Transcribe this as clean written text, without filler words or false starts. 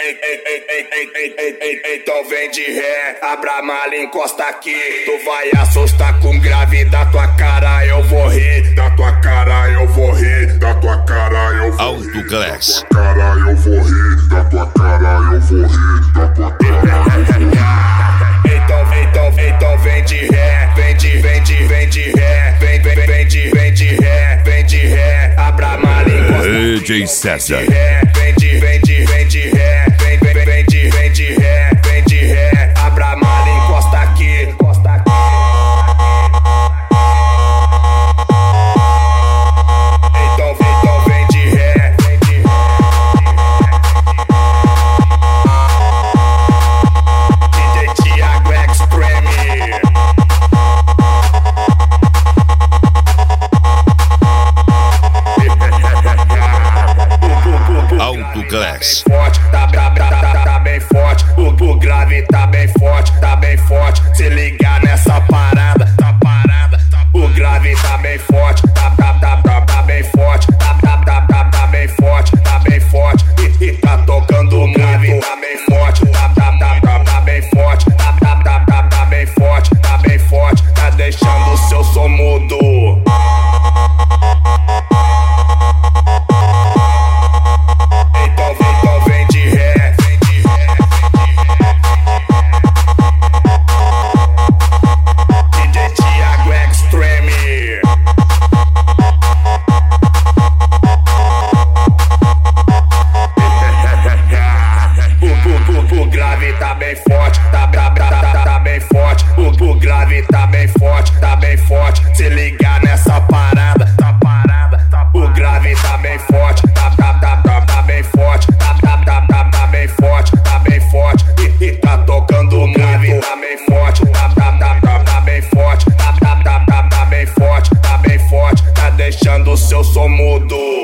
Então vem de ré, abra a mala, encosta aqui. Tu vai assustar com grave, da tua cara eu vou rir. Da tua cara eu vou rir, da tua cara eu vou rir. Autoclass. Da tua cara eu vou rir, da tua cara eu vou rir, da tua cara. Então vem de ré, vem de ré, vem de ré, abra a mala, encosta aqui. DJ César. Vem de ré, vem de ré, abra a mala, encosta aqui. Então vem de ré, DJ Thiago Extreme. Autoclass. Forte, tá bem forte. O grave tá bem forte. Se ligar nessa parada, o grave tá bem forte, tá bem forte, tá bem forte. E tá tocando o grave, tá bem forte, tá bem forte, tá bem forte, tá deixando o seu som mudo. Então vem de ré, DJ Thiago Extreme. O grave tá bem forte, tá bem forte. O grave tá bem forte, se ligar nessa parada, o grave tá bem forte, tá bem forte, tá bem forte. E tá tocando o grave, tá bem forte, tá bem forte, tá bem forte, tá deixando o seu som mudo.